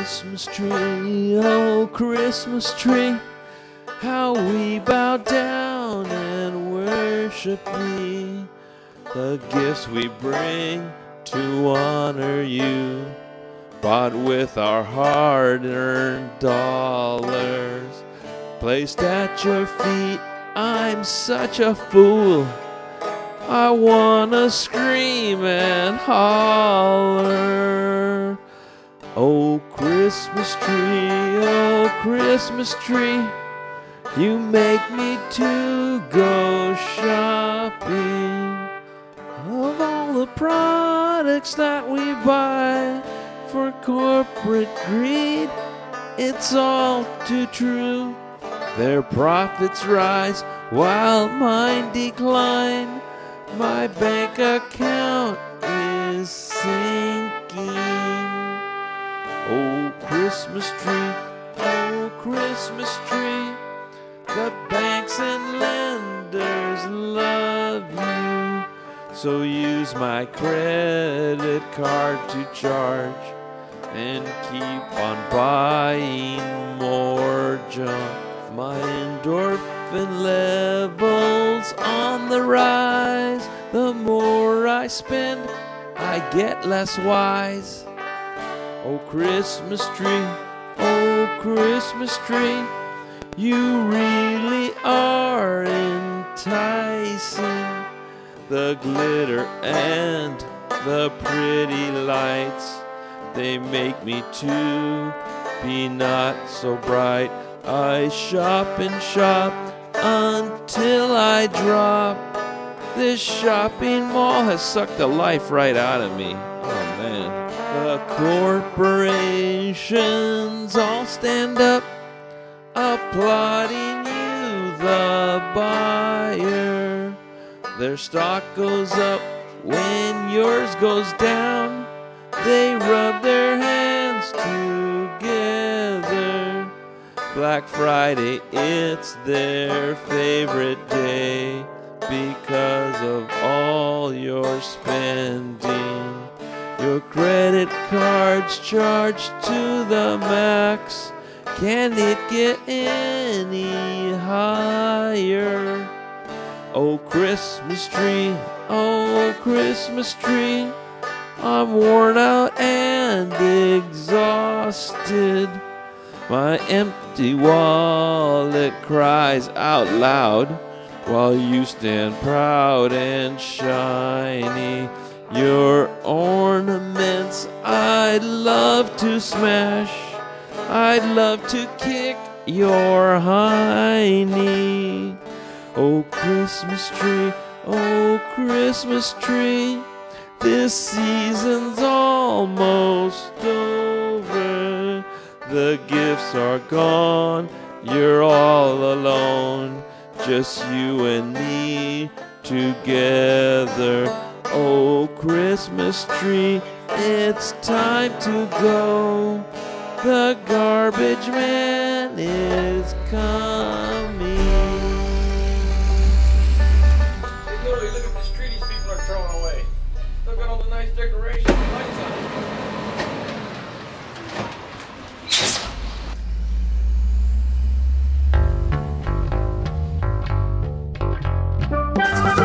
Christmas tree, oh Christmas tree, how we bow down and worship thee. The gifts we bring to honor you, bought with our hard-earned dollars, placed at your feet. I'm such a fool, I wanna scream and holler. Oh Christmas tree, you make me to go shopping. Of all the products that we buy for corporate greed, it's all too true. Their profits rise while mine decline. My bank account is sinking. Oh Christmas tree, the banks and lenders love you. So use my credit card to charge and keep on buying more junk. My endorphin levels on the rise. The more I spend, I get less wise. Oh Christmas tree, you really are enticing. The glitter and the pretty lights, they make me to be not so bright. I shop and shop until I drop. This shopping mall has sucked the life right out of me. Oh man. The corporations all stand up, applauding you, the buyer. Their stock goes up when yours goes down. They rub their hands together. Black Friday, it's their favorite day because of all your spending. Your credit card's charged to the max. Can it get any higher? Oh Christmas tree, I'm worn out and exhausted. My empty wallet cries out loud while you stand proud and shiny. Your ornaments I'd love to smash. I'd love to kick your hiney. Oh Christmas tree, this season's almost over. The gifts are gone, you're all alone, just you and me together. Oh Christmas tree, it's time to go. The garbage man is coming. Hey Louie, look at this tree these people are throwing away. Look at all the nice decorations and lights on it.